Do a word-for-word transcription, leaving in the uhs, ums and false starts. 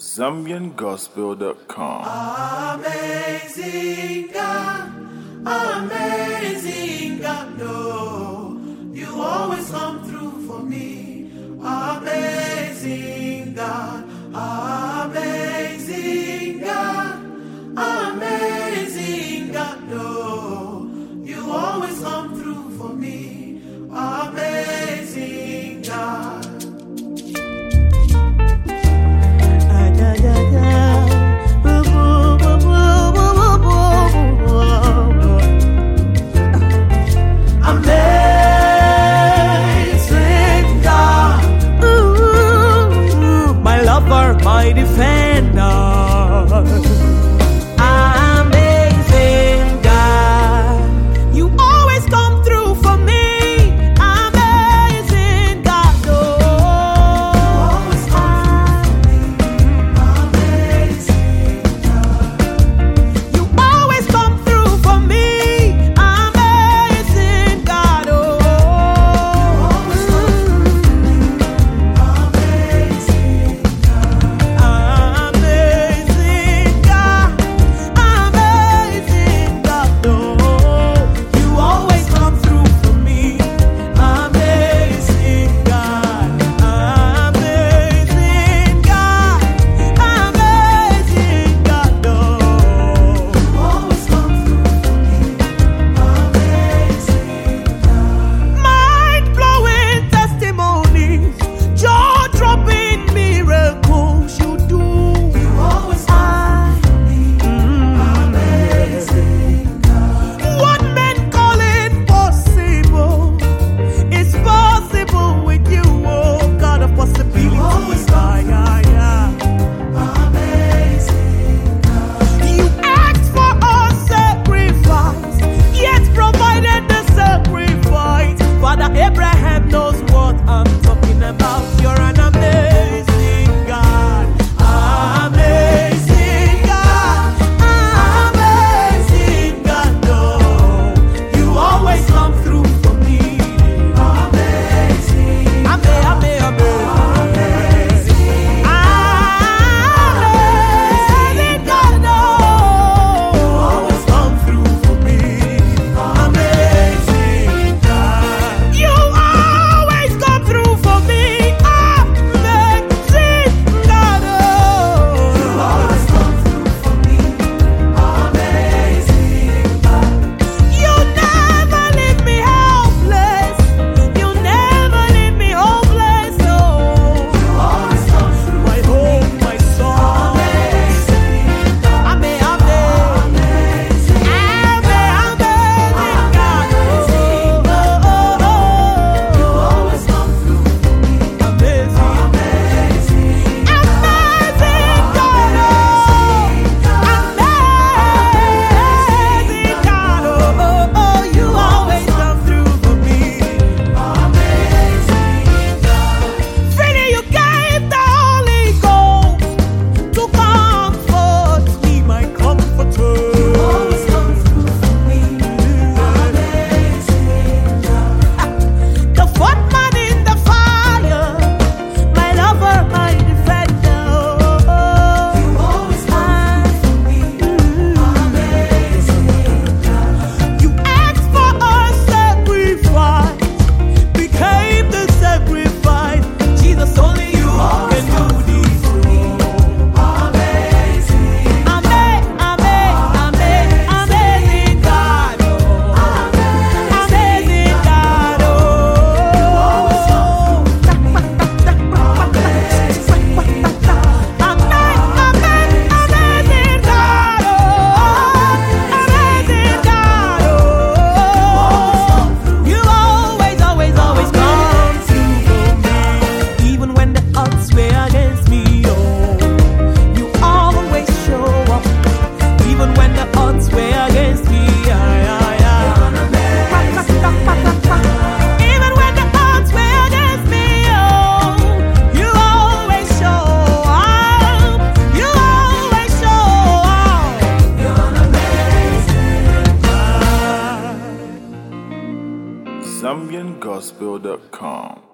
Zambian Gospel dot com. Amazing God, amazing God, no, you always come through for me. Amazing God, amazing God, amazing God, no, you always come through for me. Amazing God. My defender, amazing God, you always come through for me. Amazing God, oh, you always come through for me. Amazing God, oh, Abraham knows what I'm talking about. You're an amazing God, amazing God, amazing God. No, you always come through for me. Amazing, amazing, amazing, amazing, amazing God. No, you always come through for me. Amazing God. You always come through for me. Amazing God, oh, you always come through for me. Amazing God, you never leave me helpless. You never leave me hopeless. Oh, you always come through. My hope, my soul. Amazing God, amazing, amazing, amazing God, oh, oh, oh, oh. You always come through for me. Amazing, amazing, amazing God, oh, amazing God, oh, oh, oh. You always come through for me. Amazing God. Freely you gave the Holy Ghost to comfort me, my comforter. You always come through for me. Amazing God. The fourth man in the fire, my lover, my defender. You always come through for me. Amazing God. You asked for a sacrifice, became the sacrifice. Jesus, only you can do this. Amazing, amazing, amazing, amazing God, oh, amazing God, oh, you always come through for me. Amazing God, amazing, amazing God, oh, amazing God, oh, you always, always, always come through for me. Even when the odds were against me, oh, you always show up. Even when the odds were against me, yeah, yeah, yeah. Even when the odds were against me, oh, you always show up. You always show up. You're an amazing God. Zambian Gospel dot com.